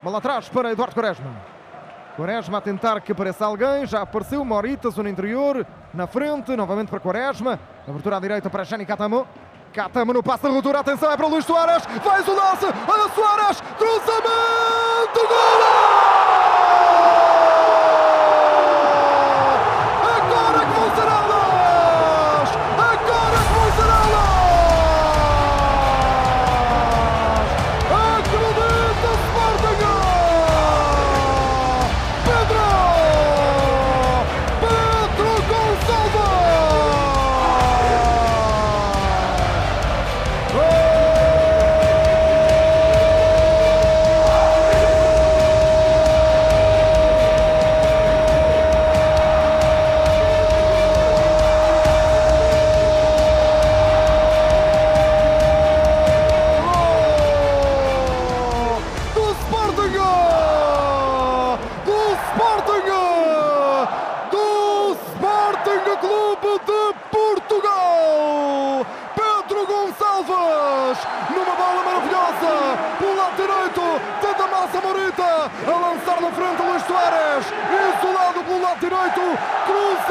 Bola atrás para Eduardo Quaresma. Quaresma a tentar que apareça alguém. Já apareceu Morita, zona interior. Na frente, novamente para Quaresma. Abertura à direita para Jani Catamo. Catamo no passe da ruptura. Atenção, é para o Luís Soares. Faz o lance. Olha Soares. Cruzamento. Gol! Agora que vão ser elas! Agora que vão ser elas! Acredita, Sporting! Pedro Gonçalves! Do Sporting Clube de Portugal, Pedro Gonçalves, numa bola maravilhosa, pelo lado direito, tenta Massa Morita, a lançar na frente Luís Soares, isolado pelo lado direito, cruza